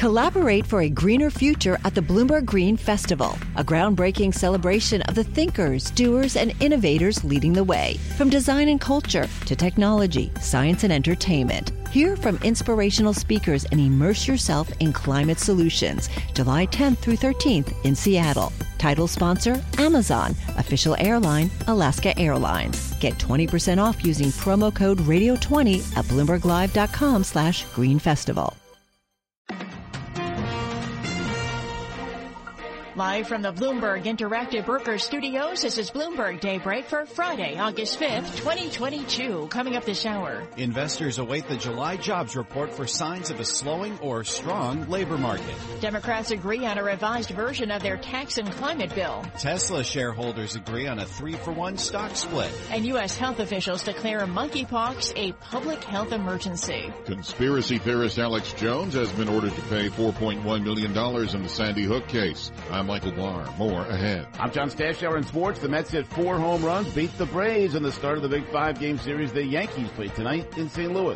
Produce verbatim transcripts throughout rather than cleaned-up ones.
Collaborate for a greener future at the Bloomberg Green Festival, a groundbreaking celebration of the thinkers, doers, and innovators leading the way. From design and culture to technology, science, and entertainment. Hear from inspirational speakers and immerse yourself in climate solutions. July tenth through thirteenth in Seattle. Title sponsor, Amazon. Official airline, Alaska Airlines. Get twenty percent off using promo code radio twenty at bloomberglive.com slash green festival. Live from the Bloomberg Interactive Brokers Studios, this is Bloomberg Daybreak for Friday, August fifth, twenty twenty-two. Coming up this hour. Investors await the July jobs report for signs of a slowing or strong labor market. Democrats agree on a revised version of their tax and climate bill. Tesla shareholders agree on a three-for-one stock split. And U S health officials declare monkeypox a public health emergency. Conspiracy theorist Alex Jones has been ordered to pay four point one million dollars in the Sandy Hook case. I'm Michael Barr. More ahead. I'm John Stashower in sports. The Mets hit four home runs, beat the Braves in the start of the big five-game series the Yankees play tonight in Saint Louis.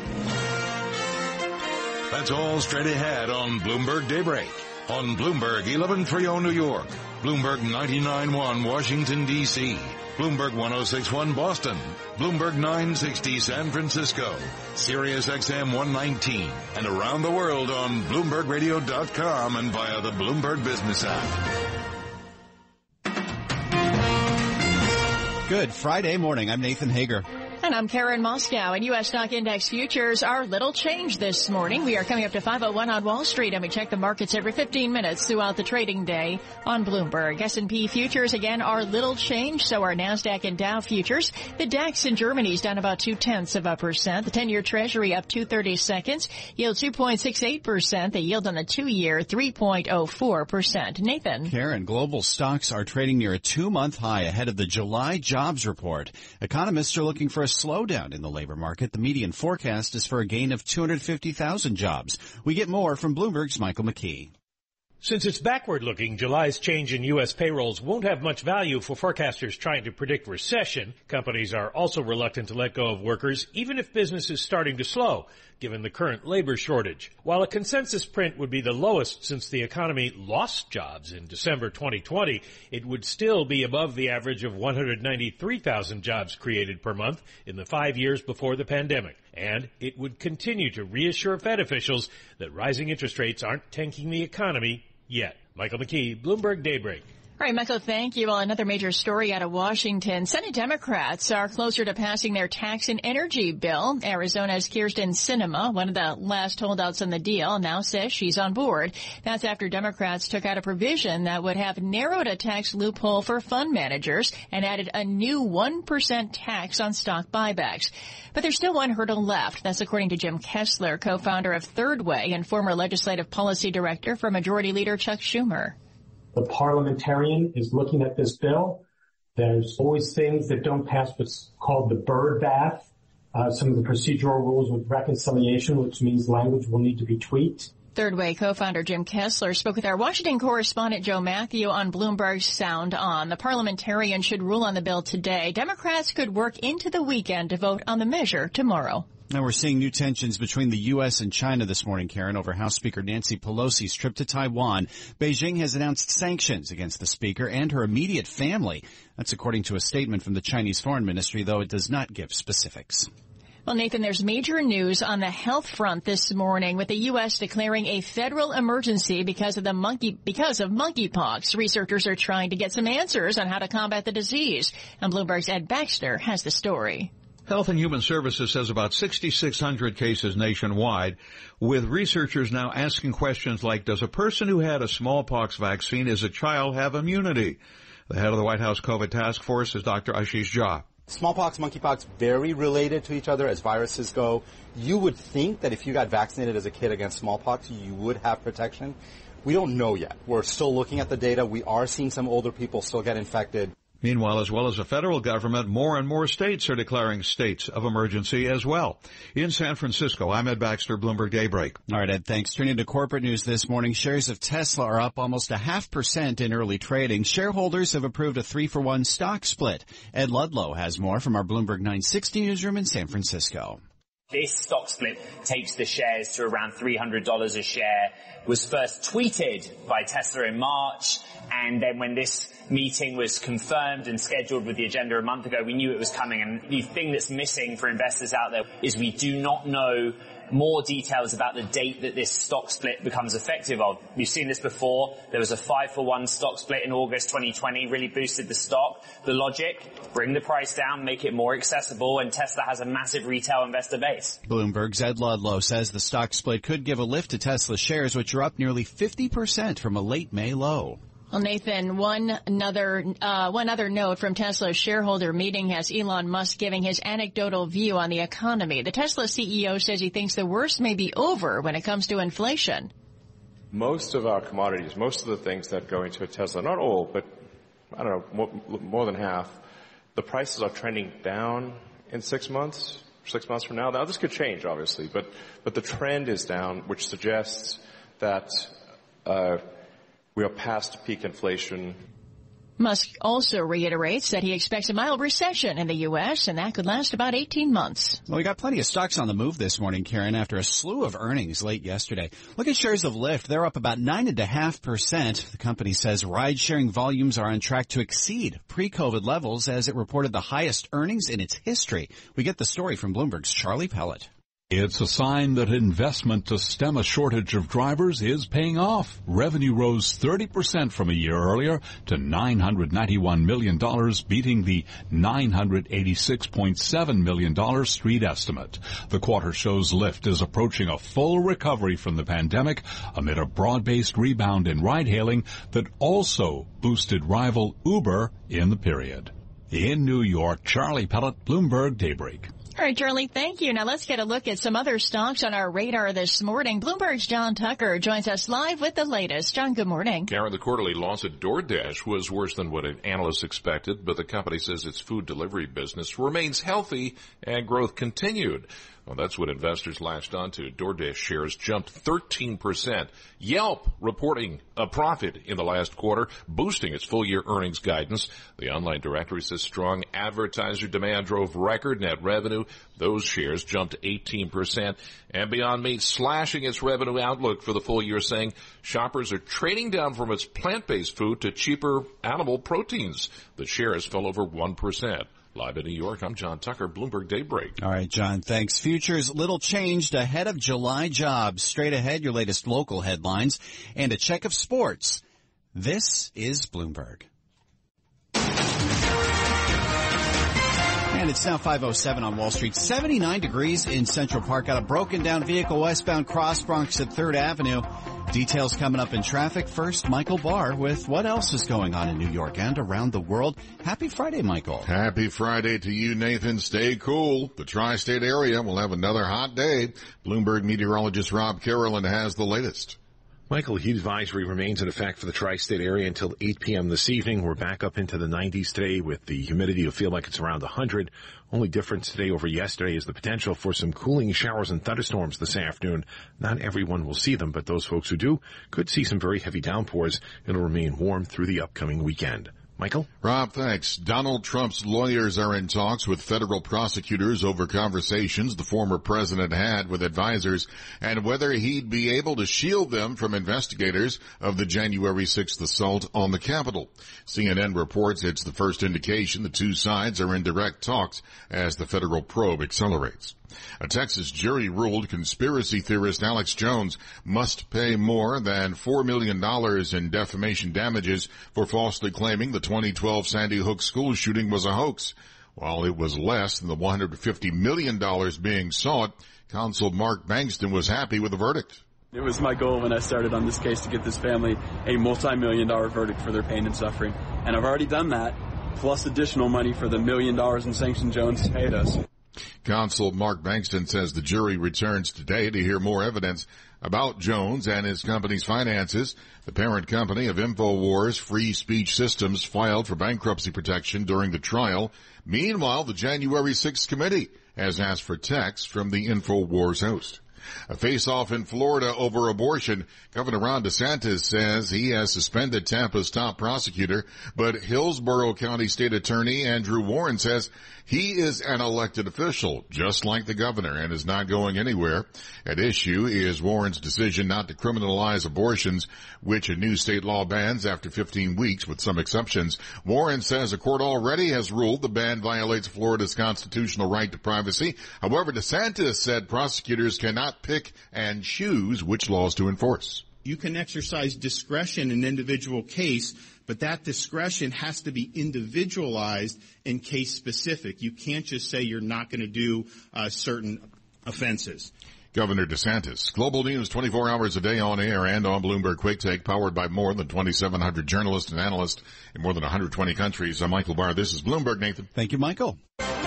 That's all straight ahead on Bloomberg Daybreak. On Bloomberg eleven thirty New York, Bloomberg ninety-nine point one Washington, D C, Bloomberg one oh six point one Boston, Bloomberg nine sixty San Francisco, Sirius X M one nineteen, and around the world on Bloomberg Radio dot com and via the Bloomberg Business app. Good Friday morning. I'm Nathan Hager. And I'm Karen Moscow. And U S stock index futures are little change this morning. We are coming up to five oh one on Wall Street, and we check the markets every fifteen minutes throughout the trading day on Bloomberg. S and P futures, again, are little change. So are NASDAQ and Dow futures. The DAX in Germany is down about two-tenths of a percent. The ten-year Treasury up two thirty-seconds. Yield two point six eight percent. The yield on the two-year, three point oh four percent. Nathan. Karen, global stocks are trading near a two-month high ahead of the July jobs report. Economists are looking for a slowdown in the labor market. The median forecast is for a gain of two hundred fifty thousand jobs. We get more from Bloomberg's Michael McKee. Since it's backward-looking, July's change in U S payrolls won't have much value for forecasters trying to predict recession. Companies are also reluctant to let go of workers, even if business is starting to slow, given the current labor shortage. While a consensus print would be the lowest since the economy lost jobs in December twenty twenty, it would still be above the average of one hundred ninety-three thousand jobs created per month in the five years before the pandemic. And it would continue to reassure Fed officials that rising interest rates aren't tanking the economy yet. Michael McKee, Bloomberg Daybreak. All right, Michael, thank you. Well, another major story out of Washington. Senate Democrats are closer to passing their tax and energy bill. Arizona's Kyrsten Sinema, one of the last holdouts on the deal, now says she's on board. That's after Democrats took out a provision that would have narrowed a tax loophole for fund managers and added a new one percent tax on stock buybacks. But there's still one hurdle left. That's according to Jim Kessler, co-founder of Third Way and former legislative policy director for Majority Leader Chuck Schumer. The parliamentarian is looking at this bill. There's always things that don't pass what's called the bird bath. Uh, some of the procedural rules with reconciliation, which means language will need to be tweaked. Third Way co-founder Jim Kessler spoke with our Washington correspondent Joe Matthew on Bloomberg's Sound On. The parliamentarian should rule on the bill today. Democrats could work into the weekend to vote on the measure tomorrow. Now we're seeing new tensions between the U S and China this morning, Karen, over House Speaker Nancy Pelosi's trip to Taiwan. Beijing has announced sanctions against the speaker and her immediate family. That's according to a statement from the Chinese Foreign Ministry, though it does not give specifics. Well, Nathan, there's major news on the health front this morning with the U S declaring a federal emergency because of the monkey, because of monkeypox. Researchers are trying to get some answers on how to combat the disease. And Bloomberg's Ed Baxter has the story. Health and Human Services says about six thousand six hundred cases nationwide, with researchers now asking questions like, does a person who had a smallpox vaccine as a child have immunity? The head of the White House COVID task force is Doctor Ashish Jha. Smallpox, monkeypox, very related to each other as viruses go. You would think that if you got vaccinated as a kid against smallpox, you would have protection. We don't know yet. We're still looking at the data. We are seeing some older people still get infected. Meanwhile, as well as the federal government, more and more states are declaring states of emergency as well. In San Francisco, I'm Ed Baxter, Bloomberg Daybreak. All right, Ed, thanks. Turning to corporate news this morning, shares of Tesla are up almost a half percent in early trading. Shareholders have approved a three-for-one stock split. Ed Ludlow has more from our Bloomberg nine sixty newsroom in San Francisco. This stock split takes the shares to around three hundred dollars a share, was first tweeted by Tesla in March, and then when this meeting was confirmed and scheduled with the agenda a month ago, we knew it was coming. And the thing that's missing for investors out there is we do not know more details about the date that this stock split becomes effective of. We've seen this before. There was a five for one stock split in August twenty twenty, really boosted the stock. The logic, bring the price down, make it more accessible, and Tesla has a massive retail investor base. Bloomberg's Ed Ludlow says the stock split could give a lift to Tesla shares, which are up nearly fifty percent from a late May low. Well, Nathan, one another uh, one other note from Tesla's shareholder meeting has Elon Musk giving his anecdotal view on the economy. The Tesla C E O says he thinks the worst may be over when it comes to inflation. Most of our commodities, most of the things that go into a Tesla, not all, but I don't know, more, more than half, the prices are trending down in six months, six months from now. Now, this could change, obviously, but but the trend is down, which suggests that uh we are past peak inflation. Musk also reiterates that he expects a mild recession in the U S, and that could last about eighteen months. Well, we got plenty of stocks on the move this morning, Karen, after a slew of earnings late yesterday. Look at shares of Lyft. They're up about nine point five percent. The company says ride-sharing volumes are on track to exceed pre-COVID levels as it reported the highest earnings in its history. We get the story from Bloomberg's Charlie Pellet. It's a sign that investment to stem a shortage of drivers is paying off. Revenue rose thirty percent from a year earlier to nine hundred ninety-one million dollars, beating the nine hundred eighty-six point seven million dollars street estimate. The quarter shows Lyft is approaching a full recovery from the pandemic amid a broad-based rebound in ride-hailing that also boosted rival Uber in the period. In New York, Charlie Pellet, Bloomberg Daybreak. All right, Charlie, thank you. Now let's get a look at some other stocks on our radar this morning. Bloomberg's John Tucker joins us live with the latest. John, good morning. Karen, the quarterly loss at DoorDash was worse than what analysts expected, but the company says its food delivery business remains healthy and growth continued. Well, that's what investors latched onto. DoorDash shares jumped thirteen percent. Yelp reporting a profit in the last quarter, boosting its full-year earnings guidance. The online directory says strong advertiser demand drove record net revenue. Those shares jumped eighteen percent. And Beyond Meat slashing its revenue outlook for the full year, saying shoppers are trading down from its plant-based food to cheaper animal proteins. The shares fell over one percent. Live in New York, I'm John Tucker, Bloomberg Daybreak. All right, John, thanks. Futures little changed ahead of July jobs. Straight ahead, your latest local headlines and a check of sports. This is Bloomberg. And it's now five oh seven on Wall Street. seventy-nine degrees in Central Park. Got a broken down vehicle westbound Cross Bronx at third Avenue. Details coming up in traffic. First, Michael Barr with what else is going on in New York and around the world. Happy Friday, Michael. Happy Friday to you, Nathan. Stay cool. The tri-state area will have another hot day. Bloomberg meteorologist Rob Carolyn has the latest. Michael, heat advisory remains in effect for the tri-state area until eight p.m. this evening. We're back up into the nineties today with the humidity. You'll feel like it's around one hundred. Only difference today over yesterday is the potential for some cooling showers and thunderstorms this afternoon. Not everyone will see them, but those folks who do could see some very heavy downpours. It'll remain warm through the upcoming weekend. Michael? Rob, thanks. Donald Trump's lawyers are in talks with federal prosecutors over conversations the former president had with advisors and whether he'd be able to shield them from investigators of the January sixth assault on the Capitol. C N N reports it's the first indication the two sides are in direct talks as the federal probe accelerates. A Texas jury ruled conspiracy theorist Alex Jones must pay more than four million dollars in defamation damages for falsely claiming the twenty twelve Sandy Hook school shooting was a hoax. While it was less than the one hundred fifty million dollars being sought, counsel Mark Bankston was happy with the verdict. It was my goal when I started on this case to get this family a multi-million dollar verdict for their pain and suffering. And I've already done that, plus additional money for the million dollars in sanctions Jones paid us. Counsel Mark Bankston says the jury returns today to hear more evidence about Jones and his company's finances. The parent company of InfoWars Free Speech Systems filed for bankruptcy protection during the trial. Meanwhile, the January sixth committee has asked for text from the InfoWars host. A face-off in Florida over abortion. Governor Ron DeSantis says he has suspended Tampa's top prosecutor, but Hillsborough County State Attorney Andrew Warren says he is an elected official, just like the governor, and is not going anywhere. At issue is Warren's decision not to criminalize abortions, which a new state law bans after fifteen weeks with some exceptions. Warren says a court already has ruled the ban violates Florida's constitutional right to privacy. However, DeSantis said prosecutors cannot pick and choose which laws to enforce. You can exercise discretion in an individual case, but that discretion has to be individualized and case specific. You can't just say you're not going to do uh, certain offenses. Governor DeSantis. Global News twenty-four hours a day on air and on Bloomberg Quick Take, powered by more than twenty-seven hundred journalists and analysts in more than one hundred twenty countries. I'm Michael Barr. This is Bloomberg, Nathan. Thank you, Michael.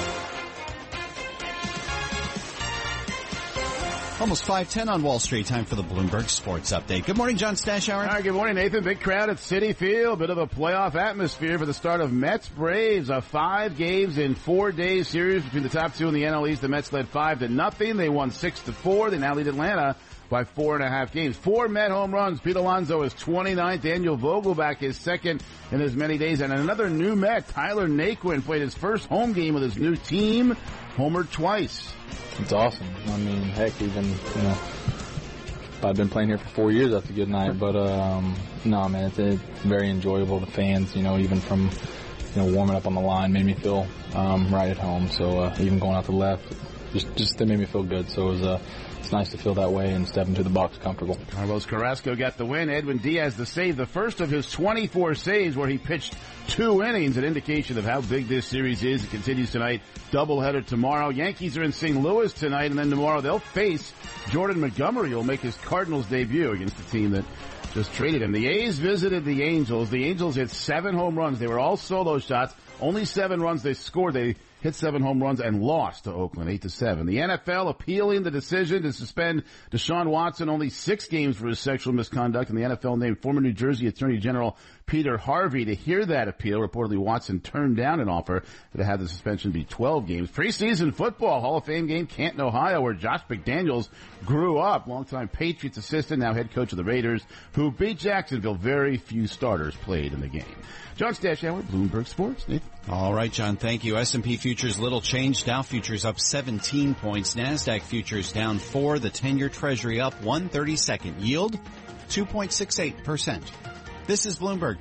Almost five ten on Wall Street. Time for the Bloomberg Sports Update. Good morning, John Stashauer. All right, good morning, Nathan. Big crowd at Citi Field. Bit of a playoff atmosphere for the start of Mets-Braves. A five games in four days series between the top two in the N L East. The Mets led five to nothing. They won six to four. They now lead Atlanta by four and a half games. Four Met home runs. Pete Alonso is twenty-ninth. Daniel Vogelbach is second in as many days. And another new Met, Tyler Naquin, played his first home game with his new team. Homered twice. It's awesome. I mean, heck, even, you know, I've been playing here for four years. That's a good night. But, um, no, man, it's, it's very enjoyable. The fans, you know, even from, you know, warming up on the line made me feel um, right at home. So uh, even going out to the left, just, just it made me feel good. So it was uh, it's nice to feel that way and step into the box comfortable. Carlos Carrasco got the win. Edwin Diaz the save, the first of his twenty-four saves where he pitched two innings, an indication of how big this series is. It continues tonight. Doubleheader tomorrow. Yankees are in Saint Louis tonight, and then tomorrow they'll face Jordan Montgomery, who will make his Cardinals debut against the team that just traded him. The A's visited the Angels. The Angels hit seven home runs. They were all solo shots. Only seven runs they scored. They hit seven home runs and lost to Oakland, eight to seven. The N F L appealing the decision to suspend Deshaun Watson only six games for his sexual misconduct, and the N F L named former New Jersey Attorney General Peter Harvey to hear that appeal. Reportedly, Watson turned down an offer to have the suspension be twelve games. Preseason football, Hall of Fame game, Canton, Ohio, where Josh McDaniels grew up. Longtime Patriots assistant, now head coach of the Raiders, who beat Jacksonville. Very few starters played in the game. John Stashauer, Bloomberg Sports. Nathan. All right, John, thank you. S and P futures little change. Dow futures up seventeen points. NASDAQ futures down four. The ten-year Treasury up one thirty-second. Yield two point six eight percent. This is Bloomberg.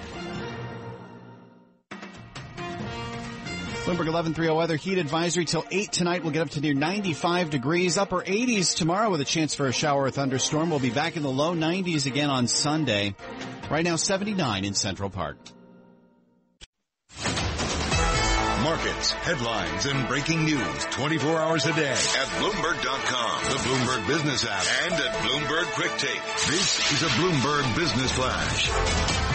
Bloomberg eleven thirty weather, heat advisory till eight tonight. We'll get up to near ninety-five degrees, upper eighties tomorrow with a chance for a shower or thunderstorm. We'll be back in the low nineties again on Sunday. Right now, seventy-nine in Central Park. Markets, headlines, and breaking news twenty-four hours a day at Bloomberg dot com, the Bloomberg Business app, and at Bloomberg Quick Take. This is a Bloomberg Business Flash.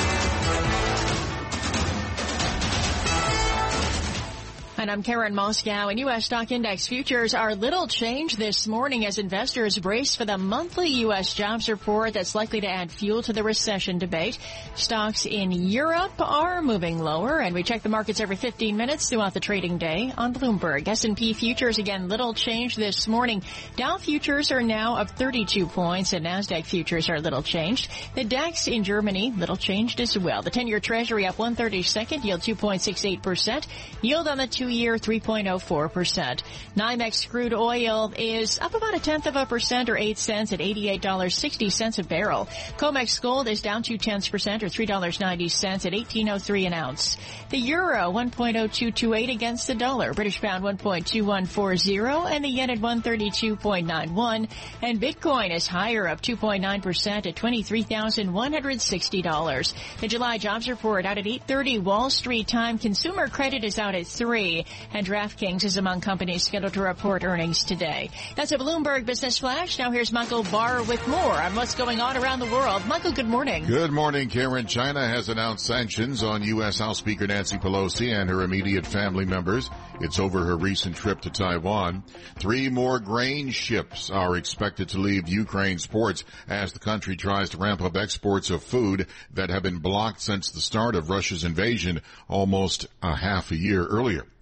And I'm Karen Moscow, and U S stock index futures are little change this morning as investors brace for the monthly U S jobs report that's likely to add fuel to the recession debate. Stocks in Europe are moving lower, and we check the markets every fifteen minutes throughout the trading day on Bloomberg. S and P futures, again, little change this morning. Dow futures are now up thirty-two points, and NASDAQ futures are little changed. The DAX in Germany, little changed as well. The ten-year Treasury up one thirty-second, yield two point six eight percent. Yield on the two year three point oh four percent. NYMEX crude oil is up about a tenth of a percent or eight cents at eighty-eight dollars and sixty cents a barrel. COMEX gold is down two tenths percent or three dollars and ninety cents at eighteen oh three an ounce. The euro one point oh two two eight against the dollar. British pound one point two one four zero and the yen at one thirty-two point nine one. And Bitcoin is higher, up two point nine percent at twenty-three thousand one hundred sixty dollars. The July jobs report out at eight thirty Wall Street time. Consumer credit is out at three. And DraftKings is among companies scheduled to report earnings today. That's a Bloomberg Business Flash. Now here's Michael Barr with more on what's going on around the world. Michael, good morning. Good morning, Karen. China has announced sanctions on U S House Speaker Nancy Pelosi and her immediate family members. It's over her recent trip to Taiwan. Three more grain ships are expected to leave Ukraine's ports as the country tries to ramp up exports of food that have been blocked since the start of Russia's invasion almost a half a year earlier.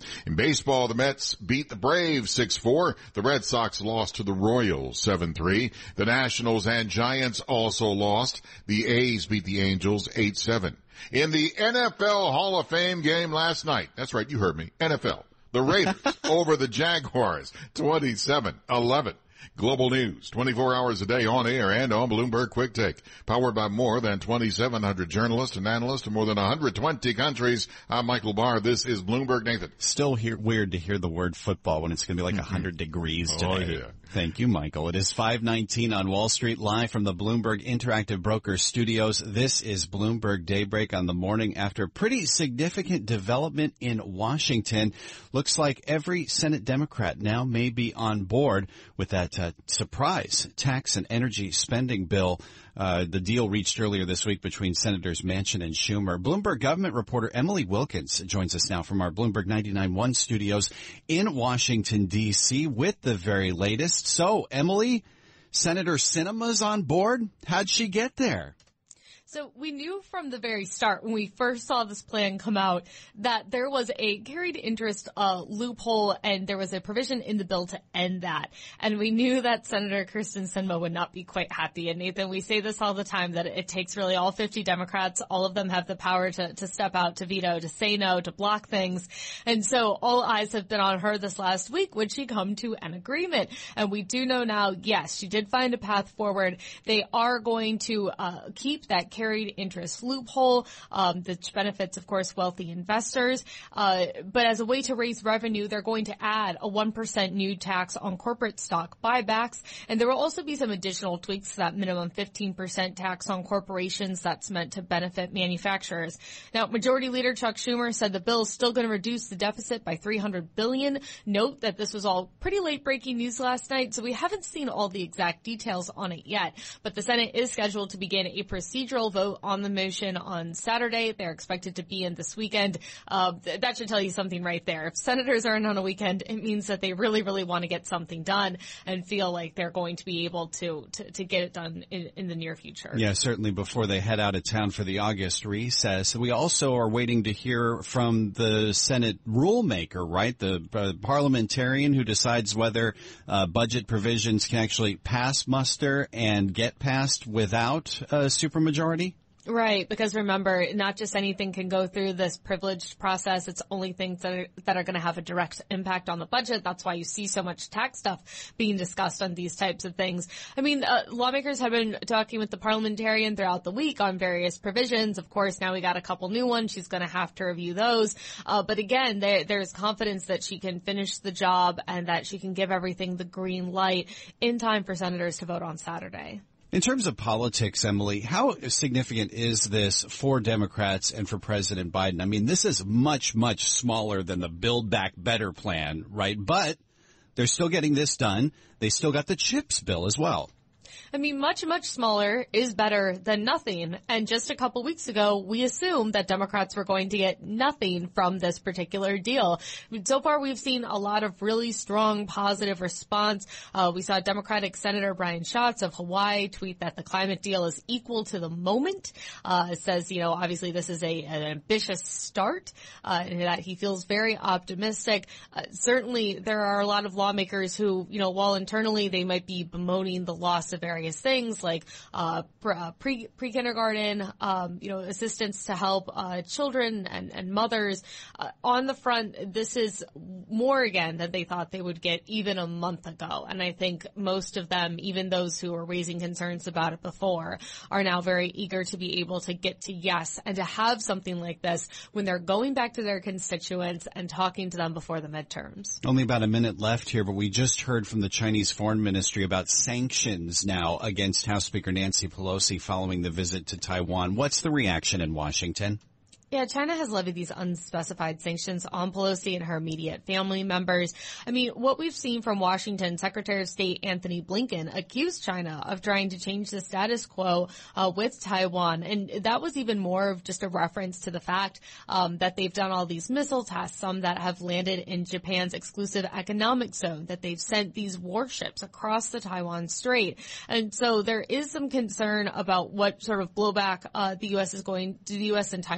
In baseball, the Mets beat the Braves six four. The Red Sox lost to the Royals seven three. The Nationals and Giants also lost. The A's beat the Angels eight seven. In the N F L Hall of Fame game last night, that's right, you heard me, N F L, the Raiders over the Jaguars twenty-seven eleven. Global news, twenty-four hours a day on air and on Bloomberg Quick Take. Powered by more than twenty-seven hundred journalists and analysts in more than one hundred twenty countries. I'm Michael Barr. This is Bloomberg Nathan. Still hear, weird to hear the word football when it's going to be like one hundred degrees today. Oh, yeah. Thank you, Michael. It is five nineteen on Wall Street, live from the Bloomberg Interactive Brokers studios. This is Bloomberg Daybreak on the morning after pretty significant development in Washington. Looks like every Senate Democrat now may be on board with that uh, surprise tax and energy spending bill. Uh, the deal reached earlier this week between Senators Manchin and Schumer. Bloomberg government reporter Emily Wilkins joins us now from our Bloomberg ninety-nine point one studios in Washington, D C with the very latest. So, Emily, Senator Sinema's on board. How'd she get there? So we knew from the very start when we first saw this plan come out that there was a carried interest uh, loophole and there was a provision in the bill to end that. And we knew that Senator Kyrsten Sinema would not be quite happy. And Nathan, we say this all the time, that it takes really all fifty Democrats. All of them have the power to, to step out, to veto, to say no, to block things. And so all eyes have been on her this last week. Would she come to an agreement? And we do know now, yes, she did find a path forward. They are going to uh, keep that carried carried interest loophole, um, which benefits, of course, wealthy investors. Uh, but as a way to raise revenue, they're going to add a one percent new tax on corporate stock buybacks. And there will also be some additional tweaks to that minimum fifteen percent tax on corporations that's meant to benefit manufacturers. Now, Majority Leader Chuck Schumer said the bill is still going to reduce the deficit by three hundred billion dollars. Note that this was all pretty late breaking news last night, so we haven't seen all the exact details on it yet. But the Senate is scheduled to begin a procedural vote on the motion on Saturday. They're expected to be in this weekend. Uh, th- that should tell you something right there. If senators aren't on a weekend, it means that they really, really want to get something done and feel like they're going to be able to to, to get it done in, in the near future. Yeah, certainly before they head out of town for the August recess. We also are waiting to hear from the Senate rulemaker, right? The uh, parliamentarian who decides whether uh, budget provisions can actually pass muster and get passed without a supermajority. Right, because remember, not just anything can go through this privileged process. It's only things that are, that are going to have a direct impact on the budget. That's why you see so much tax stuff being discussed on these types of things. I mean, uh, lawmakers have been talking with the parliamentarian throughout the week on various provisions. Of course, now we got a couple new ones. She's going to have to review those. Uh, but again, there, there's confidence that she can finish the job and that she can give everything the green light in time for senators to vote on Saturday. In terms of politics, Emily, how significant is this for Democrats and for President Biden? I mean, this is much, much smaller than the Build Back Better plan, right? But they're still getting this done. They still got the CHIPS bill as well. I mean, much, much smaller is better than nothing. And just a couple weeks ago, we assumed that Democrats were going to get nothing from this particular deal. I mean, so far, we've seen a lot of really strong, positive response. Uh, we saw Democratic Senator Brian Schatz of Hawaii tweet that the climate deal is equal to the moment. Uh, it says, you know, obviously this is a, an ambitious start, uh, and that he feels very optimistic. Uh, certainly, there are a lot of lawmakers who, you know, while internally they might be bemoaning the loss of various things like uh, pre pre kindergarten, um, you know, assistance to help uh, children and, and mothers. Uh, on the front, this is more again than they thought they would get even a month ago. And I think most of them, even those who were raising concerns about it before, are now very eager to be able to get to yes and to have something like this when they're going back to their constituents and talking to them before the midterms. Only about a minute left here, but we just heard from the Chinese Foreign Ministry about sanctions now against House Speaker Nancy Pelosi following the visit to Taiwan. What's the reaction in Washington? Yeah, China has levied these unspecified sanctions on Pelosi and her immediate family members. I mean, what we've seen from Washington, Secretary of State Anthony Blinken accused China of trying to change the status quo uh, with Taiwan. And that was even more of just a reference to the fact um, that they've done all these missile tests, some that have landed in Japan's exclusive economic zone, that they've sent these warships across the Taiwan Strait. And so there is some concern about what sort of blowback uh, the U S is going, the U S and Taiwan are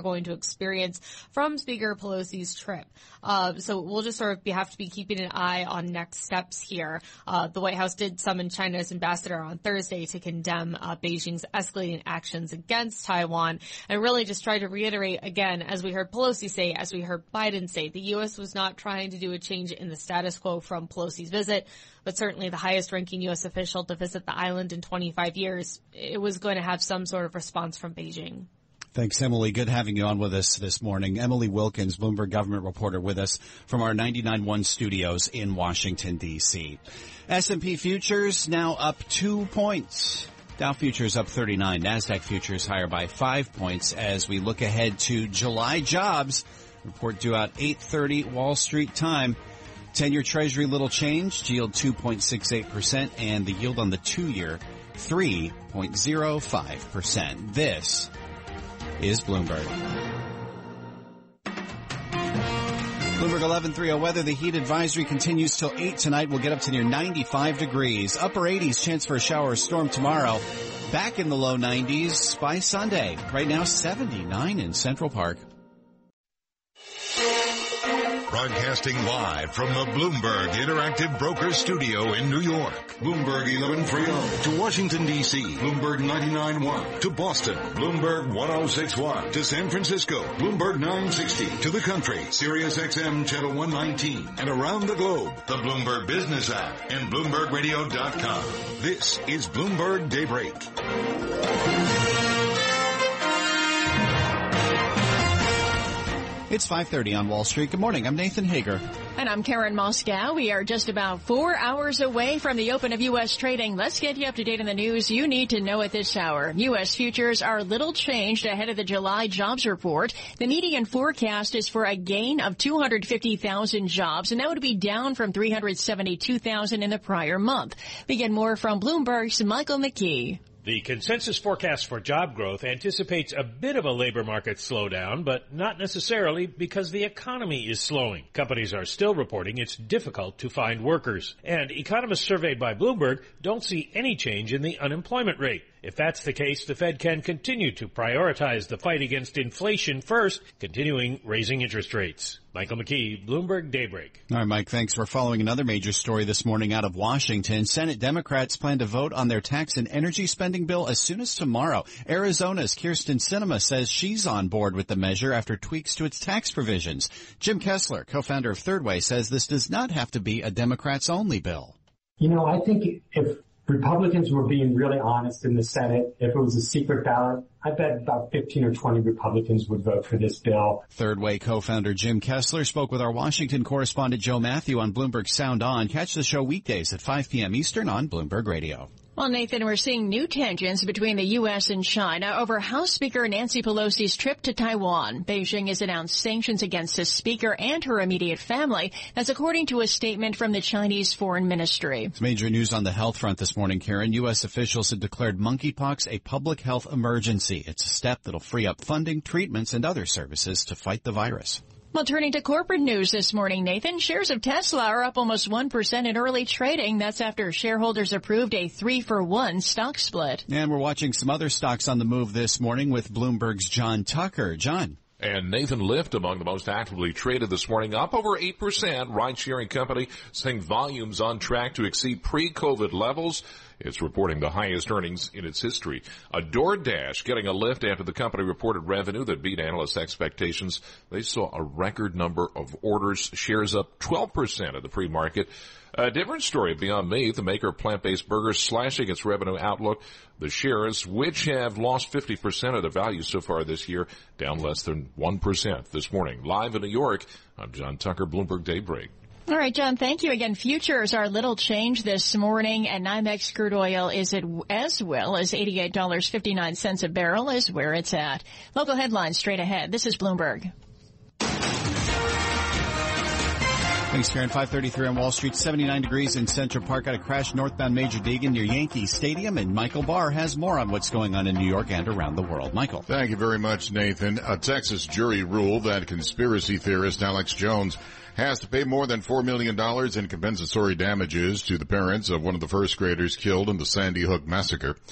are going to experience from Speaker Pelosi's trip. Uh, so we'll just sort of be, have to be keeping an eye on next steps here. Uh, the White House did summon China's ambassador on Thursday to condemn uh, Beijing's escalating actions against Taiwan and really just try to reiterate again, as we heard Pelosi say, as we heard Biden say, the U S was not trying to do a change in the status quo from Pelosi's visit, but certainly the highest ranking U S official to visit the island in twenty-five years, it was going to have some sort of response from Beijing. Thanks, Emily. Good having you on with us this morning. Emily Wilkins, Bloomberg government reporter, with us from our ninety-nine point one studios in Washington, D C S and P futures now up two points. Dow futures up thirty-nine. NASDAQ futures higher by five points as we look ahead to July jobs. Report due out eight thirty Wall Street time. ten-year Treasury little change, yield two point six eight percent, and the yield on the two-year three point zero five percent. This is Bloomberg. Bloomberg eleven thirty weather. The heat advisory continues till eight tonight. We'll get up to near ninety-five degrees. Upper eighties, chance for a shower or storm tomorrow. Back in the low nineties by Sunday. Right now, seventy-nine in Central Park. Broadcasting live from the Bloomberg Interactive Brokers Studio in New York. Bloomberg eleven thirty to Washington, D C. Bloomberg ninety-nine point one to Boston. Bloomberg ten sixty-one to San Francisco. Bloomberg nine sixty to the country. Sirius X M Channel one nineteen. And around the globe, the Bloomberg Business app and Bloomberg Radio dot com. This is Bloomberg Daybreak. It's five thirty on Wall Street. Good morning. I'm Nathan Hager. And I'm Karen Moscow. We are just about four hours away from the open of U S trading. Let's get you up to date on the news you need to know at this hour. U S futures are little changed ahead of the July jobs report. The median forecast is for a gain of two hundred fifty thousand jobs, and that would be down from three hundred seventy-two thousand in the prior month. We get more from Bloomberg's Michael McKee. The consensus forecast for job growth anticipates a bit of a labor market slowdown, but not necessarily because the economy is slowing. Companies are still reporting it's difficult to find workers. And economists surveyed by Bloomberg don't see any change in the unemployment rate. If that's the case, the Fed can continue to prioritize the fight against inflation first, continuing raising interest rates. Michael McKee, Bloomberg Daybreak. All right, Mike, thanks. We're following another major story this morning out of Washington. Senate Democrats plan to vote on their tax and energy spending bill as soon as tomorrow. Arizona's Kyrsten Sinema says she's on board with the measure after tweaks to its tax provisions. Jim Kessler, co-founder of Third Way, says this does not have to be a Democrats-only bill. You know, I think if Republicans were being really honest in the Senate, if it was a secret ballot, I bet about fifteen or twenty Republicans would vote for this bill. Third Way co-founder Jim Kessler spoke with our Washington correspondent Joe Matthew on Bloomberg Sound On. Catch the show weekdays at five p.m. Eastern on Bloomberg Radio. Well, Nathan, we're seeing new tensions between the U S and China over House Speaker Nancy Pelosi's trip to Taiwan. Beijing has announced sanctions against the speaker and her immediate family. That's according to a statement from the Chinese Foreign Ministry. It's major news on the health front this morning, Karen. U S officials have declared monkeypox a public health emergency. It's a step that'll free up funding, treatments, and other services to fight the virus. Well, turning to corporate news this morning, Nathan, shares of Tesla are up almost one percent in early trading. That's after shareholders approved a three-for-one stock split. And we're watching some other stocks on the move this morning with Bloomberg's John Tucker. John. And Nathan Lyft among the most actively traded this morning, up over eight percent. Ride-sharing company saying volumes on track to exceed pre-COVID levels. It's reporting the highest earnings in its history. A DoorDash getting a lift after the company reported revenue that beat analysts' expectations. They saw a record number of orders, shares up twelve percent of the pre-market. A different story, Beyond Meat, the maker of plant-based burgers, slashing its revenue outlook. The shares, which have lost fifty percent of their value so far this year, down less than one percent this morning. Live in New York, I'm John Tucker, Bloomberg Daybreak. All right, John, thank you again. Futures are little change this morning, and NYMEX crude oil is at as well as eighty-eight dollars and fifty-nine cents a barrel is where it's at. Local headlines straight ahead. This is Bloomberg. Thanks, Karen. five thirty-three on Wall Street, seventy-nine degrees in Central Park. Got a crash northbound Major Deegan near Yankee Stadium, and Michael Barr has more on what's going on in New York and around the world. Michael. Thank you very much, Nathan. A Texas jury ruled that conspiracy theorist Alex Jones has to pay more than four million dollars in compensatory damages to the parents of one of the first graders killed in the Sandy Hook massacre.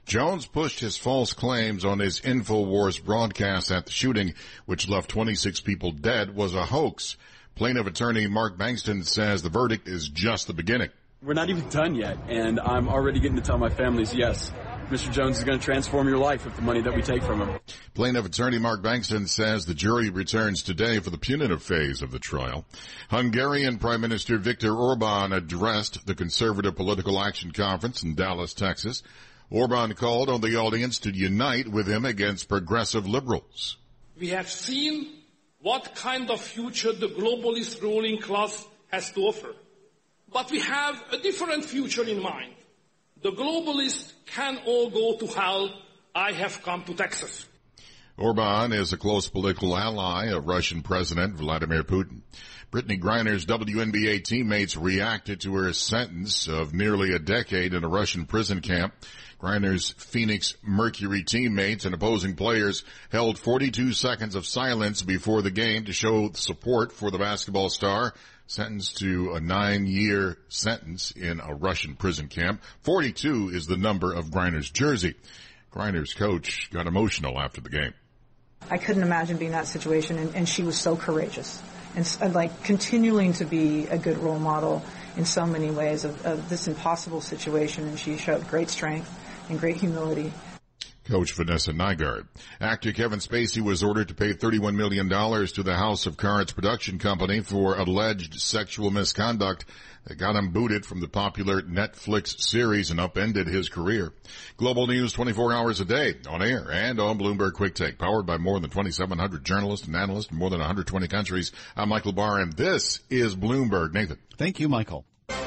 Jones pushed his false claims on his InfoWars broadcast that the shooting, which left twenty-six people dead, was a hoax. Plaintiff attorney Mark Bankston says the verdict is just the beginning. We're not even done yet, and I'm already getting to tell my families, yes, Mister Jones is going to transform your life with the money that we take from him. Plaintiff attorney Mark Bankston says the jury returns today for the punitive phase of the trial. Hungarian Prime Minister Viktor Orban addressed the Conservative Political Action Conference in Dallas, Texas. Orban called on the audience to unite with him against progressive liberals. We have seen what kind of future the globalist ruling class has to offer. But we have a different future in mind. The globalists can all go to hell. I have come to Texas. Orban is a close political ally of Russian President Vladimir Putin. Brittany Griner's W N B A teammates reacted to her sentence of nearly a decade in a Russian prison camp. Griner's Phoenix Mercury teammates and opposing players held forty-two seconds of silence before the game to show support for the basketball star, sentenced to a nine-year sentence in a Russian prison camp. forty-two is the number of Griner's jersey. Griner's coach got emotional after the game. I couldn't imagine being in that situation, and, and she was so courageous. And, and like continuing to be a good role model in so many ways of, of this impossible situation, and she showed great strength and great humility. Coach Vanessa Nygaard. Actor Kevin Spacey was ordered to pay thirty-one million dollars to the House of Cards production company for alleged sexual misconduct that got him booted from the popular Netflix series and upended his career. Global News twenty-four hours a day, on air and on Bloomberg Quick Take, powered by more than twenty-seven hundred journalists and analysts in more than one hundred twenty countries. I'm Michael Barr, and this is Bloomberg. Nathan. Thank you, Michael.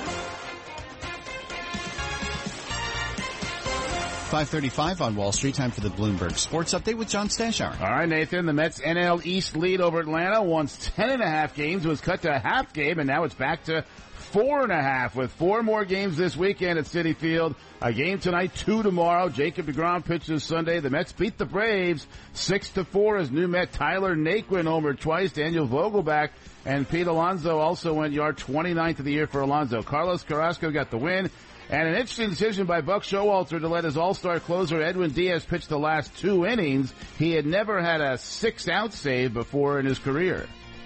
five thirty-five on Wall Street. Time for the Bloomberg Sports Update with John Stashauer. All right, Nathan. The Mets N L East lead over Atlanta. Once ten and a half games was cut to a half game, and now it's back to four and a half with four more games this weekend at Citi Field. A game tonight, two tomorrow. Jacob deGrom pitches Sunday. The Mets beat the Braves six to four as new Met Tyler Naquin homered twice. Daniel Vogelbach and Pete Alonso also went yard, twenty-ninth of the year for Alonso. Carlos Carrasco got the win. And an interesting decision by Buck Showalter to let his all-star closer Edwin Diaz pitch the last two innings. He had never had a six-out save before in his career.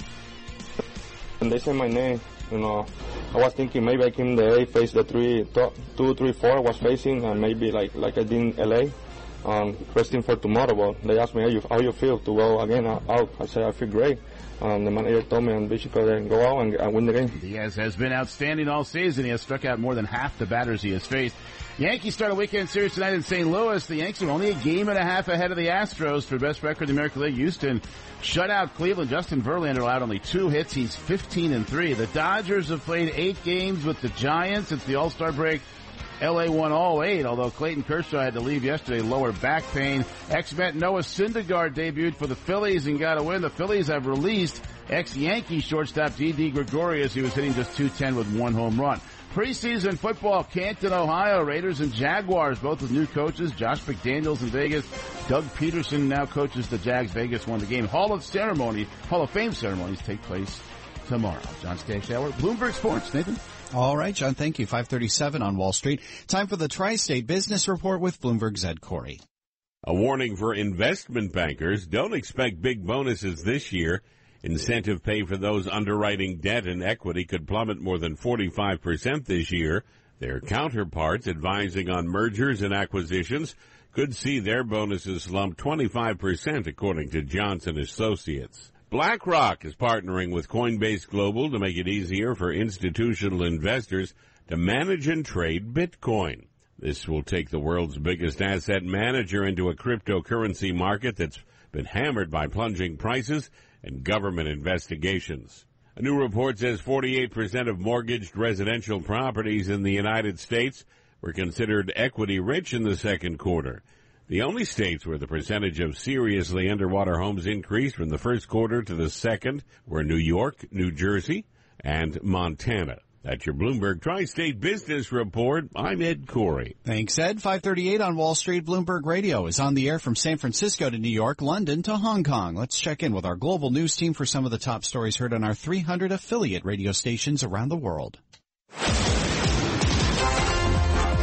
When they said my name, you know, I was thinking maybe I came the A, face the three, two, three, four I was facing, and maybe like like I did in L A, um, resting for tomorrow. But they asked me how you how you feel to go again out. I said I feel great. Um, the manager told me on basically go out and, and win the game. Diaz has been outstanding all season. He has struck out more than half the batters he has faced. Yankees start a weekend series tonight in Saint Louis. The Yankees are only a game and a half ahead of the Astros for best record in the American League. Houston shut out Cleveland. Justin Verlander allowed only two hits. He's fifteen and three. The Dodgers have played eight games with the Giants since the All-Star break. L A won all eight, although Clayton Kershaw had to leave yesterday, lower back pain. Ex-Met Noah Syndergaard debuted for the Phillies and got a win. The Phillies have released ex-Yankee shortstop Didi Gregorius. He was hitting just two ten with one home run. Preseason football, Canton, Ohio, Raiders and Jaguars, both with new coaches. Josh McDaniels in Vegas. Doug Peterson now coaches the Jags. Vegas won the game. Hall of Ceremony, Hall of Fame ceremonies take place tomorrow. John Stashauer, Bloomberg Sports. Nathan? All right, John, thank you. five thirty-seven on Wall Street. Time for the Tri-State Business Report with Bloomberg's Ed Corey. A warning for investment bankers. Don't expect big bonuses this year. Incentive pay for those underwriting debt and equity could plummet more than forty-five percent this year. Their counterparts advising on mergers and acquisitions could see their bonuses slump twenty-five percent, according to Johnson Associates. BlackRock is partnering with Coinbase Global to make it easier for institutional investors to manage and trade Bitcoin. This will take the world's biggest asset manager into a cryptocurrency market that's been hammered by plunging prices and government investigations. A new report says forty-eight percent of mortgaged residential properties in the United States were considered equity rich in the second quarter. The only states where the percentage of seriously underwater homes increased from the first quarter to the second were New York, New Jersey, and Montana. That's your Bloomberg Tri-State Business Report. I'm Ed Corey. Thanks, Ed. five thirty-eight on Wall Street. Bloomberg Radio is on the air from San Francisco to New York, London to Hong Kong. Let's check in with our global news team for some of the top stories heard on our three hundred affiliate radio stations around the world.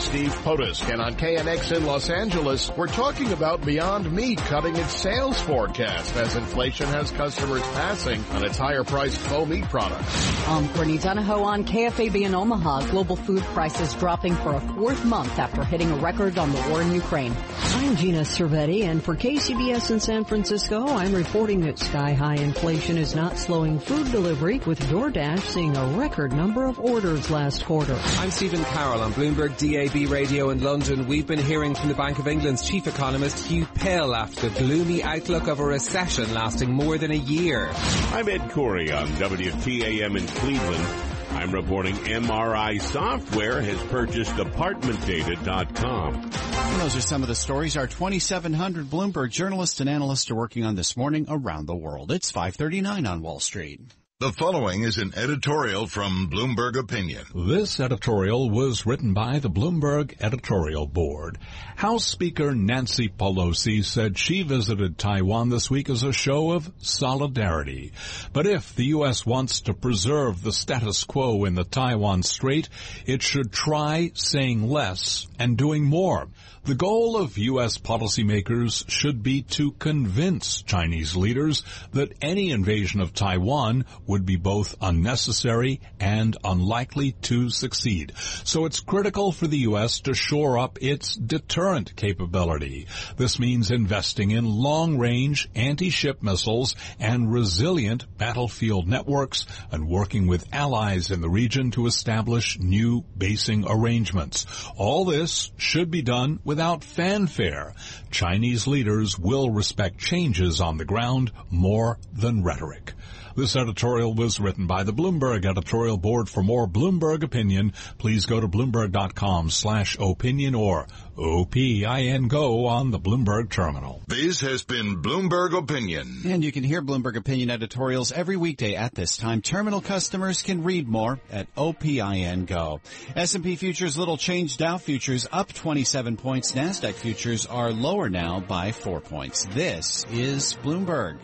Steve Potisk. And on K N X in Los Angeles, we're talking about Beyond Meat cutting its sales forecast as inflation has customers passing on its higher-priced faux meat products. I'm Courtney Donahoe on K F A B in Omaha. Global food prices dropping for a fourth month after hitting a record on the war in Ukraine. I'm Gina Cervetti, and for K C B S in San Francisco, I'm reporting that sky-high inflation is not slowing food delivery, with DoorDash seeing a record number of orders last quarter. I'm Stephen Carroll on Bloomberg D A B Radio in London. We've been hearing from the Bank of England's chief economist Hugh Pill after the gloomy outlook of a recession lasting more than a year. I'm Ed Corey on W T A M in Cleveland. I'm reporting M R I Software has purchased apartment data dot com. And those are some of the stories our twenty-seven hundred Bloomberg journalists and analysts are working on this morning around the world. It's five thirty-nine on Wall Street. The following is an editorial from Bloomberg Opinion. This editorial was written by the Bloomberg editorial board. House Speaker Nancy Pelosi said she visited Taiwan this week as a show of solidarity. But if the U S wants to preserve the status quo in the Taiwan Strait, it should try saying less and doing more. The goal of U S policymakers should be to convince Chinese leaders that any invasion of Taiwan would be both unnecessary and unlikely to succeed. So it's critical for the U S to shore up its deterrent capability. This means investing in long-range anti-ship missiles and resilient battlefield networks and working with allies in the region to establish new basing arrangements. All this should be done with Without fanfare. Chinese leaders will respect changes on the ground more than rhetoric. This editorial was written by the Bloomberg editorial board. For more Bloomberg opinion, please go to Bloomberg.com slash opinion or O P I N Go on the Bloomberg terminal. This has been Bloomberg Opinion. And you can hear Bloomberg Opinion editorials every weekday at this time. Terminal customers can read more at O P I N Go. S and P futures little change. Dow futures up twenty-seven points. NASDAQ futures are lower now by four points. This is Bloomberg.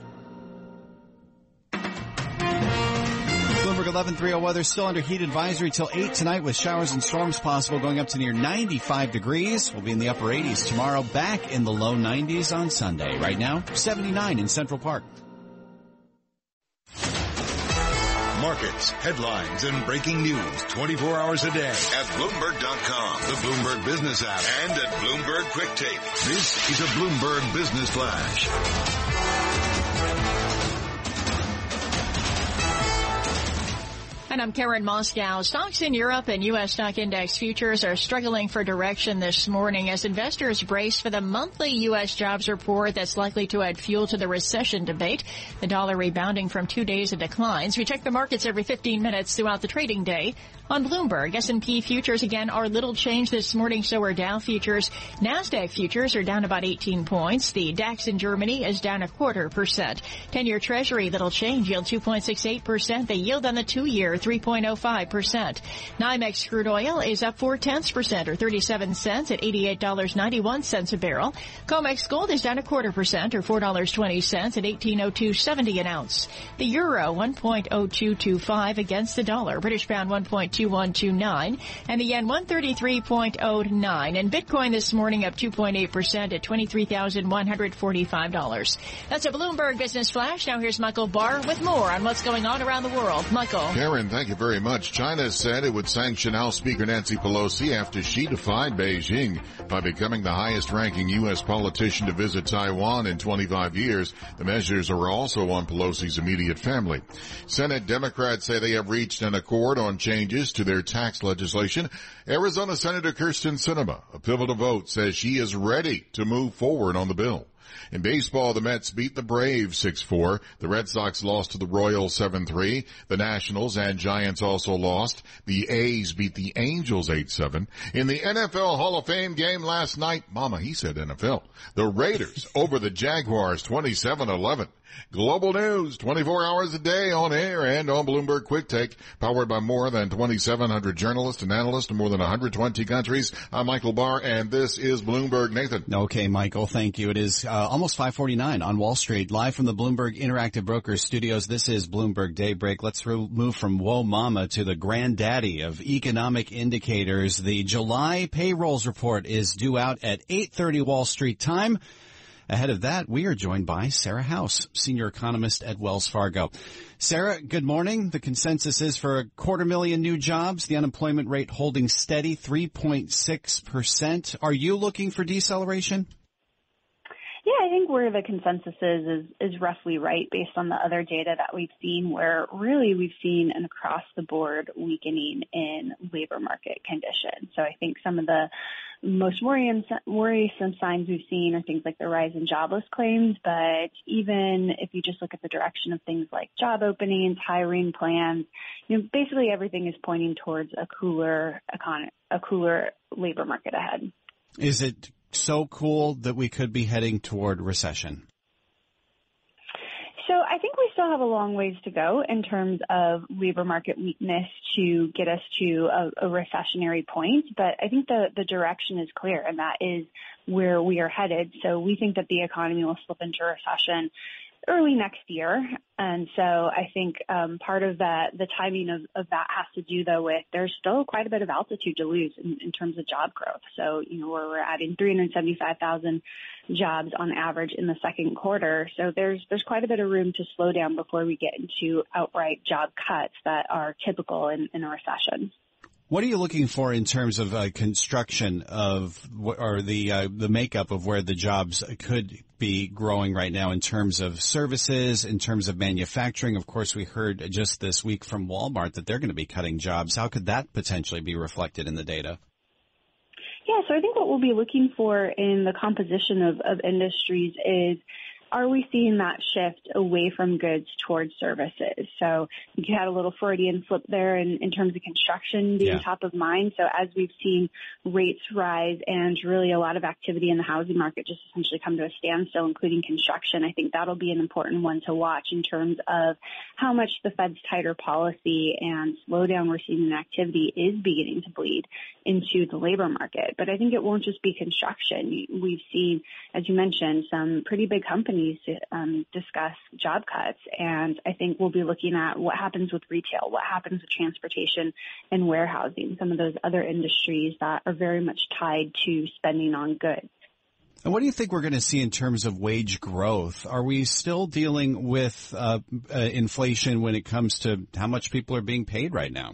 Bloomberg eleven thirty weather still under heat advisory till eight tonight with showers and storms possible going up to near ninety-five degrees. We'll be in the upper eighties tomorrow, back in the low nineties on Sunday. Right now, seventy-nine in Central Park. Markets, headlines, and breaking news twenty-four hours a day at Bloomberg dot com, the Bloomberg Business app, and at Bloomberg Quick Take. This is a Bloomberg Business Flash. And I'm Karen Moscow. Stocks in Europe and U S stock index futures are struggling for direction this morning as investors brace for the monthly U S jobs report that's likely to add fuel to the recession debate. The dollar rebounding from two days of declines. We check the markets every fifteen minutes throughout the trading day. On Bloomberg, S and P futures again are little change this morning, so are Dow futures. NASDAQ futures are down about eighteen points. The DAX in Germany is down a quarter percent. ten-year Treasury, little change, yield two point six eight percent. The yield on the two-year, three point oh five percent. NYMEX crude oil is up four-tenths percent or thirty-seven cents at eighty-eight dollars and ninety-one cents a barrel. COMEX gold is down a quarter percent or four dollars and twenty cents at eighteen oh two seventy an ounce. The euro, one point oh two two five against the dollar. British pound, one point two one two nine. And the yen, one thirty-three point oh nine. And Bitcoin this morning up two point eight percent at twenty-three thousand one hundred forty-five dollars. That's a Bloomberg Business Flash. Now here's Michael Barr with more on what's going on around the world. Michael. Karen, thank you very much. China said it would sanction House Speaker Nancy Pelosi after she defied Beijing by becoming the highest-ranking U S politician to visit Taiwan in twenty-five years. The measures are also on Pelosi's immediate family. Senate Democrats say they have reached an accord on changes to their tax legislation. Arizona Senator Kyrsten Sinema, a pivotal vote, says she is ready to move forward on the bill. In baseball, the Mets beat the Braves six four. The Red Sox lost to the Royals seven three. The Nationals and Giants also lost. The A's beat the Angels eight seven. In the N F L Hall of Fame game last night, Mama, he said N F L, the Raiders over the Jaguars twenty-seven eleven. Global news, twenty-four hours a day on air and on Bloomberg Quick Take, powered by more than twenty-seven hundred journalists and analysts in more than one hundred twenty countries. I'm Michael Barr, and this is Bloomberg. Nathan. Okay, Michael, thank you. It is uh almost five forty-nine on Wall Street, live from the Bloomberg Interactive Brokers studios. This is Bloomberg Daybreak. Let's re- move from Whoa Mama to the granddaddy of economic indicators. The July payrolls report is due out at eight thirty Wall Street time. Ahead of that, we are joined by Sarah House, senior economist at Wells Fargo. Sarah, good morning. The consensus is for a quarter million new jobs, the unemployment rate holding steady, three point six percent. Are you looking for deceleration? Yeah, I think where the consensus is, is is roughly right based on the other data that we've seen, where really we've seen an across-the-board weakening in labor market conditions. So I think some of the most worrying, worrisome signs we've seen are things like the rise in jobless claims, but even if you just look at the direction of things like job openings, hiring plans, you know, basically everything is pointing towards a cooler econ- a cooler labor market ahead. Is it so cool that we could be heading toward recession? So I think we still have a long ways to go in terms of labor market weakness to get us to a, a recessionary point. But I think the, the direction is clear, and that is where we are headed. So we think that the economy will slip into recession early next year. And so I think um, part of that, the timing of, of that has to do, though, with there's still quite a bit of altitude to lose in, in terms of job growth. So, you know, where we're adding three hundred seventy-five thousand jobs on average in the second quarter. So there's there's quite a bit of room to slow down before we get into outright job cuts that are typical in, in a recession. What are you looking for in terms of uh, construction of, or the uh, the makeup of where the jobs could be growing right now in terms of services, in terms of manufacturing? Of course, we heard just this week from Walmart that they're going to be cutting jobs. How could that potentially be reflected in the data? Yeah, so I think what we'll be looking for in the composition of, of industries is, are we seeing that shift away from goods towards services? So you had a little Freudian slip there in, in terms of construction being yeah. top of mind. So as we've seen rates rise and really a lot of activity in the housing market just essentially come to a standstill, including construction, I think that'll be an important one to watch in terms of how much the Fed's tighter policy and slowdown we're seeing in activity is beginning to bleed into the labor market. But I think it won't just be construction. We've seen, as you mentioned, some pretty big companies to um, discuss job cuts, and I think we'll be looking at what happens with retail, what happens with transportation and warehousing, some of those other industries that are very much tied to spending on goods. And what do you think we're going to see in terms of wage growth? Are we still dealing with uh, uh, inflation when it comes to how much people are being paid right now?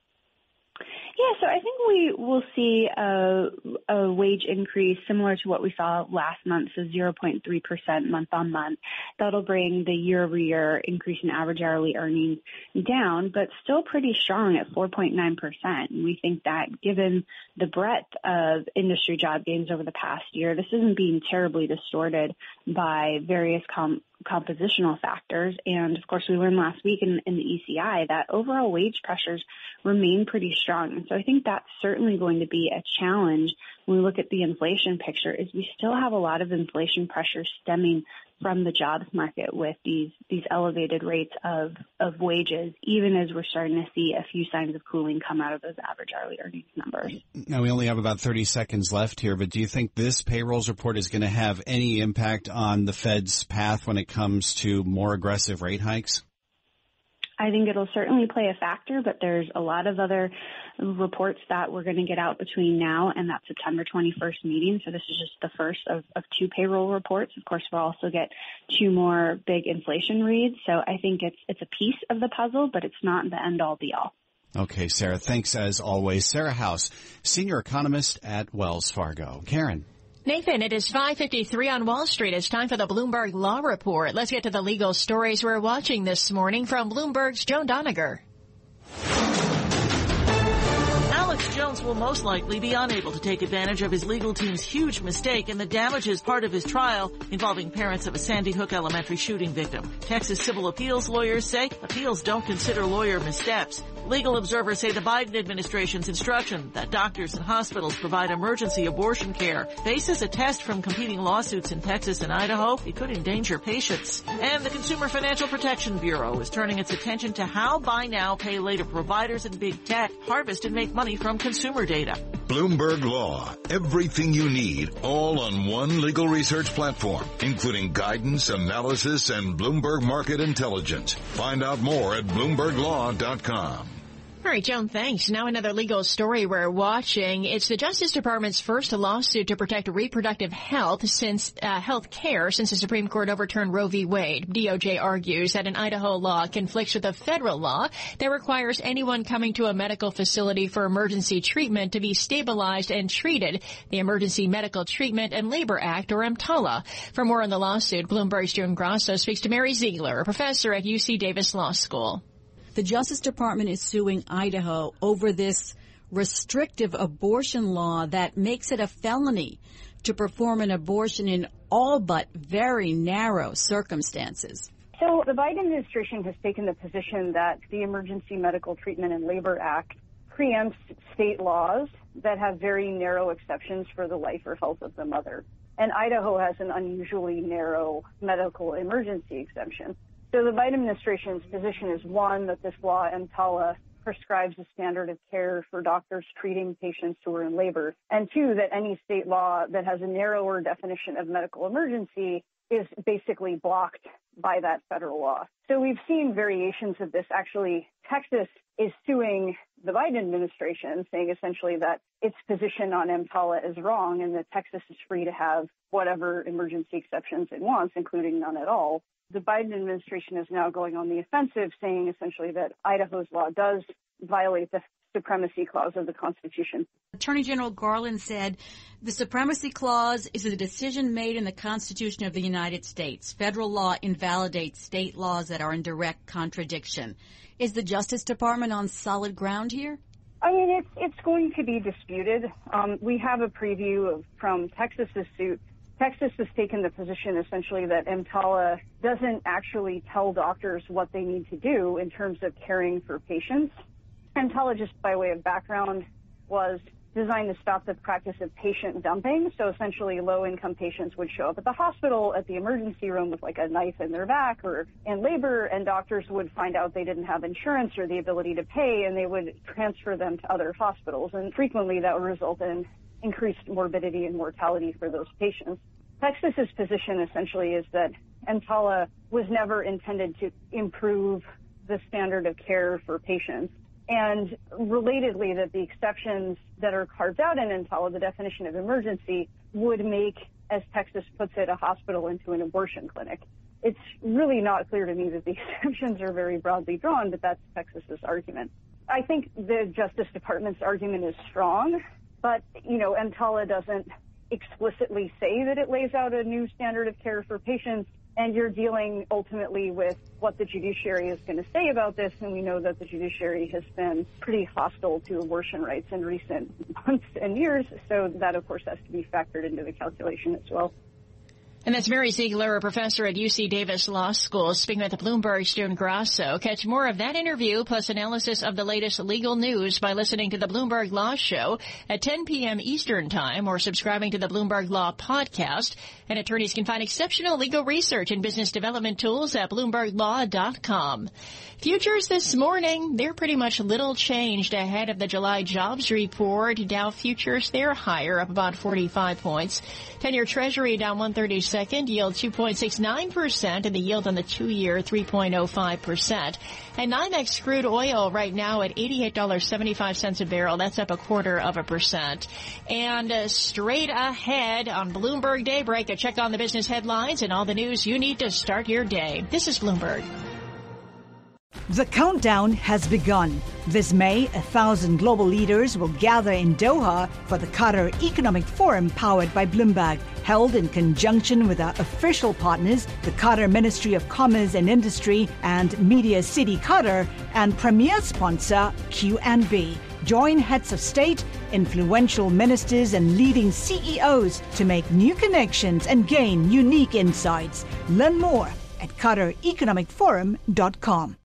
Yeah, so I think we will see a, a wage increase similar to what we saw last month, so zero point three percent month on month. That'll bring the year-over-year increase in average hourly earnings down, but still pretty strong at four point nine percent. And we think that given the breadth of industry job gains over the past year, this isn't being terribly distorted by various com- compositional factors. And of course, we learned last week in, in the E C I that overall wage pressures remain pretty strong. And so I think that's certainly going to be a challenge when we look at the inflation picture, is we still have a lot of inflation pressure stemming from the jobs market with these these elevated rates of, of wages, even as we're starting to see a few signs of cooling come out of those average hourly earnings numbers. Now, we only have about thirty seconds left here, but do you think this payrolls report is going to have any impact on the Fed's path when it comes to more aggressive rate hikes? I think it'll certainly play a factor, but there's a lot of other reports that we're going to get out between now and that September twenty-first meeting. So this is just the first of, of two payroll reports. Of course, we'll also get two more big inflation reads. So I think it's it's a piece of the puzzle, but it's not the end-all, be-all. Okay, Sarah, thanks as always. Sarah House, senior economist at Wells Fargo. Karen. Nathan, it is five fifty-three on Wall Street. It's time for the Bloomberg Law Report. Let's get to the legal stories we're watching this morning from Bloomberg's Joan Doniger. Alex Jones will most likely be unable to take advantage of his legal team's huge mistake in the damages part of his trial involving parents of a Sandy Hook Elementary shooting victim. Texas civil appeals lawyers say appeals don't consider lawyer missteps. Legal observers say the Biden administration's instruction that doctors and hospitals provide emergency abortion care faces a test from competing lawsuits in Texas and Idaho. It could endanger patients. And the Consumer Financial Protection Bureau is turning its attention to how buy now, pay later providers and big tech harvest and make money from consumer data. Bloomberg Law. Everything you need, all on one legal research platform, including guidance, analysis, and Bloomberg Market Intelligence. Find out more at bloomberg law dot com. All right, Joan, thanks. Now another legal story we're watching. It's the Justice Department's first lawsuit to protect reproductive health since uh, health care since the Supreme Court overturned Roe v. Wade. D O J argues that an Idaho law conflicts with a federal law that requires anyone coming to a medical facility for emergency treatment to be stabilized and treated, the Emergency Medical Treatment and Labor Act, or EMTALA. For more on the lawsuit, Bloomberg's June Grasso speaks to Mary Ziegler, a professor at U C Davis Law School. The Justice Department is suing Idaho over this restrictive abortion law that makes it a felony to perform an abortion in all but very narrow circumstances. So the Biden administration has taken the position that the Emergency Medical Treatment and Labor Act preempts state laws that have very narrow exceptions for the life or health of the mother. And Idaho has an unusually narrow medical emergency exemption. So the Biden administration's position is, one, that this law, EMTALA, prescribes a standard of care for doctors treating patients who are in labor, and two, that any state law that has a narrower definition of medical emergency is basically blocked by that federal law. So we've seen variations of this. Actually, Texas is suing the Biden administration, saying essentially that its position on EMTALA is wrong and that Texas is free to have whatever emergency exceptions it wants, including none at all. The Biden administration is now going on the offensive, saying essentially that Idaho's law does violate the supremacy clause of the Constitution. Attorney General Garland said the supremacy clause is a decision made in the Constitution of the United States. Federal law invalidates state laws that are in direct contradiction. Is the Justice Department on solid ground here? I mean, it's it's going to be disputed. Um, we have a preview of, from Texas's suit. Texas has taken the position essentially that EMTALA doesn't actually tell doctors what they need to do in terms of caring for patients. EMTALA, just by way of background, was designed to stop the practice of patient dumping. So essentially low-income patients would show up at the hospital, at the emergency room with like a knife in their back or in labor, and doctors would find out they didn't have insurance or the ability to pay, and they would transfer them to other hospitals. And frequently that would result in increased morbidity and mortality for those patients. Texas's position essentially is that EMTALA was never intended to improve the standard of care for patients. And relatedly, that the exceptions that are carved out in EMTALA, the definition of emergency, would make, as Texas puts it, a hospital into an abortion clinic. It's really not clear to me that the exceptions are very broadly drawn, but that's Texas's argument. I think the Justice Department's argument is strong, but, you know, EMTALA doesn't explicitly say that it lays out a new standard of care for patients, and you're dealing ultimately with what the judiciary is going to say about this, and we know that the judiciary has been pretty hostile to abortion rights in recent months and years, so that, of course, has to be factored into the calculation as well. And that's Mary Ziegler, a professor at U C Davis Law School, speaking with Bloomberg's June Grasso. Catch more of that interview plus analysis of the latest legal news by listening to the Bloomberg Law Show at ten p.m. Eastern Time or subscribing to the Bloomberg Law Podcast. And attorneys can find exceptional legal research and business development tools at bloomberg law dot com. Futures this morning, they're pretty much little changed ahead of the July jobs report. Dow futures, they're higher, up about forty-five points. ten-year Treasury down one thirty-second, yield two point six nine percent, and the yield on the two-year three point oh five percent. And NYMEX crude oil right now at eighty-eight dollars and seventy-five cents a barrel. That's up a quarter of a percent. And uh, straight ahead on Bloomberg Daybreak, a check on the business headlines and all the news you need to start your day. This is Bloomberg. The countdown has begun. This May, a thousand global leaders will gather in Doha for the Qatar Economic Forum powered by Bloomberg, held in conjunction with our official partners, the Qatar Ministry of Commerce and Industry and Media City Qatar, and premier sponsor Q N B. Join heads of state, influential ministers, and leading C E Os to make new connections and gain unique insights. Learn more at qatar economic forum dot com.